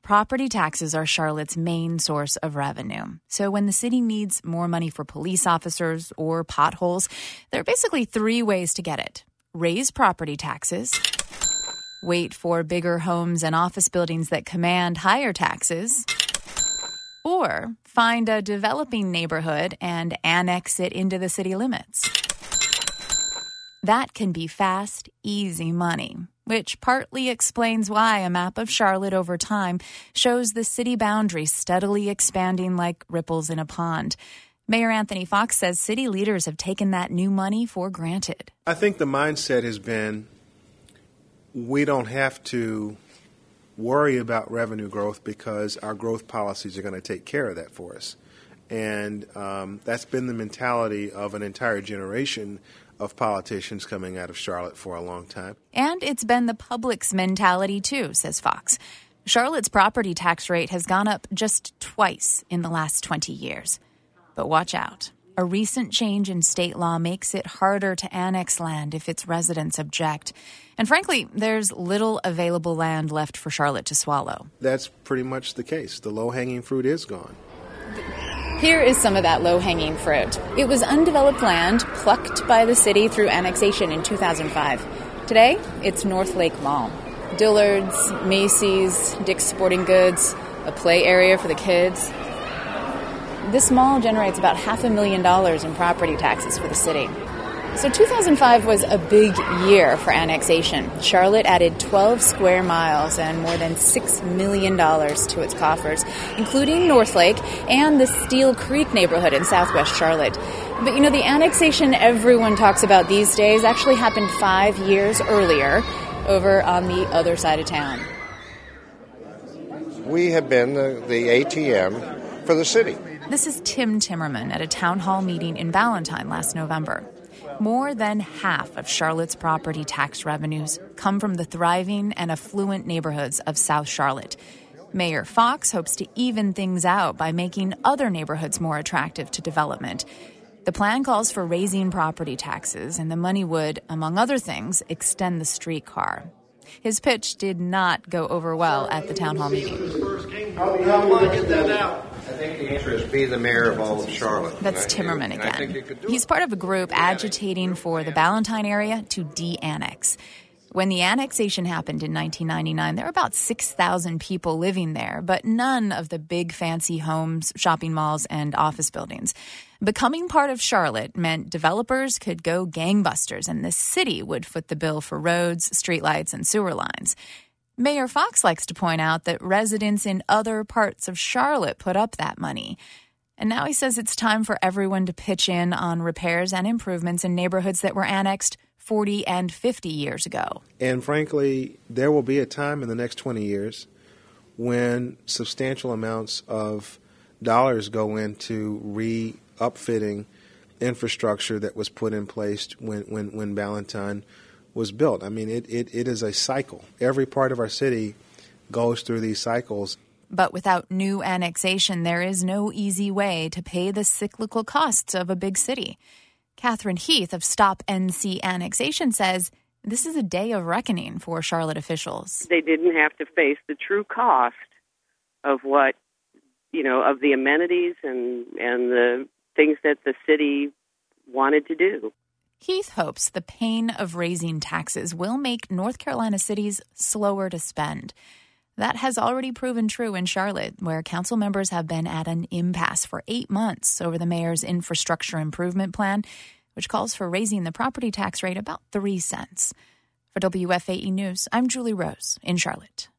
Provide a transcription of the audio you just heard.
property taxes are Charlotte's main source of revenue. So when the city needs more money for police officers or potholes, there are basically three ways to get it. Raise property taxes, wait for bigger homes and office buildings that command higher taxes, or find a developing neighborhood and annex it into the city limits. That can be fast, easy money, which partly explains why a map of Charlotte over time shows the city boundaries steadily expanding like ripples in a pond. Mayor Anthony Fox says city leaders have taken that new money for granted. I think the mindset has been we don't have to worry about revenue growth because our growth policies are going to take care of that for us. And that's been the mentality of an entire generation of politicians coming out of Charlotte for a long time. And it's been the public's mentality, too, says Fox. Charlotte's property tax rate has gone up just twice in the last 20 years. But watch out. A recent change in state law makes it harder to annex land if its residents object. And frankly, there's little available land left for Charlotte to swallow. That's pretty much the case. The low-hanging fruit is gone. Here is some of that low-hanging fruit. It was undeveloped land plucked by the city through annexation in 2005. Today, it's North Lake Mall. Dillard's, Macy's, Dick's Sporting Goods, a play area for the kids. This mall generates about $500,000 in property taxes for the city. So 2005 was a big year for annexation. Charlotte added 12 square miles and more than $6 million to its coffers, including Northlake and the Steel Creek neighborhood in southwest Charlotte. But you know, the annexation everyone talks about these days actually happened 5 years earlier over on the other side of town. We have been the ATM for the city. This is Tim Timmerman at a town hall meeting in Ballantyne last November. More than half of Charlotte's property tax revenues come from the thriving and affluent neighborhoods of South Charlotte. Mayor Fox hopes to even things out by making other neighborhoods more attractive to development. The plan calls for raising property taxes, and the money would, among other things, extend the streetcar. His pitch did not go over well at the town hall meeting. I think the answer is be the mayor of all of Charlotte. That's Timmerman again. He's part of a group agitating for the Ballantyne area to de-annex. When the annexation happened in 1999, there were about 6,000 people living there, but none of the big fancy homes, shopping malls, and office buildings. Becoming part of Charlotte meant developers could go gangbusters, and the city would foot the bill for roads, streetlights, and sewer lines. Mayor Fox likes to point out that residents in other parts of Charlotte put up that money. And now he says it's time for everyone to pitch in on repairs and improvements in neighborhoods that were annexed 40 and 50 years ago. And frankly, there will be a time in the next 20 years when substantial amounts of dollars go into re-upfitting infrastructure that was put in place when Ballantyne was built. I mean, it is a cycle. Every part of our city goes through these cycles. But without new annexation, there is no easy way to pay the cyclical costs of a big city. Catherine Heath of Stop NC Annexation says this is a day of reckoning for Charlotte officials. They didn't have to face the true cost of what, of the amenities and the things that the city wanted to do. Heath hopes the pain of raising taxes will make North Carolina cities slower to spend. That has already proven true in Charlotte, where council members have been at an impasse for 8 months over the mayor's infrastructure improvement plan, which calls for raising the property tax rate about 3 cents. For WFAE News, I'm Julie Rose in Charlotte.